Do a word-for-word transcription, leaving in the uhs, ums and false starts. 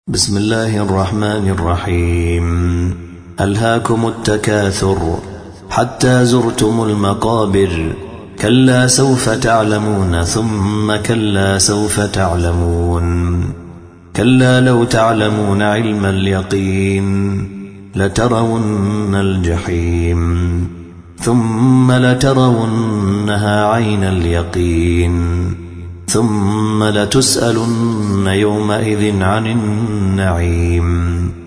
بسم الله الرحمن الرحيم. ألهاكم التكاثر حتى زرتم المقابر، كلا سوف تعلمون ثم كلا سوف تعلمون، كلا لو تعلمون علم اليقين لترون الجحيم ثم لترونها عين اليقين ثم لتسألن يومئذ عن النعيم.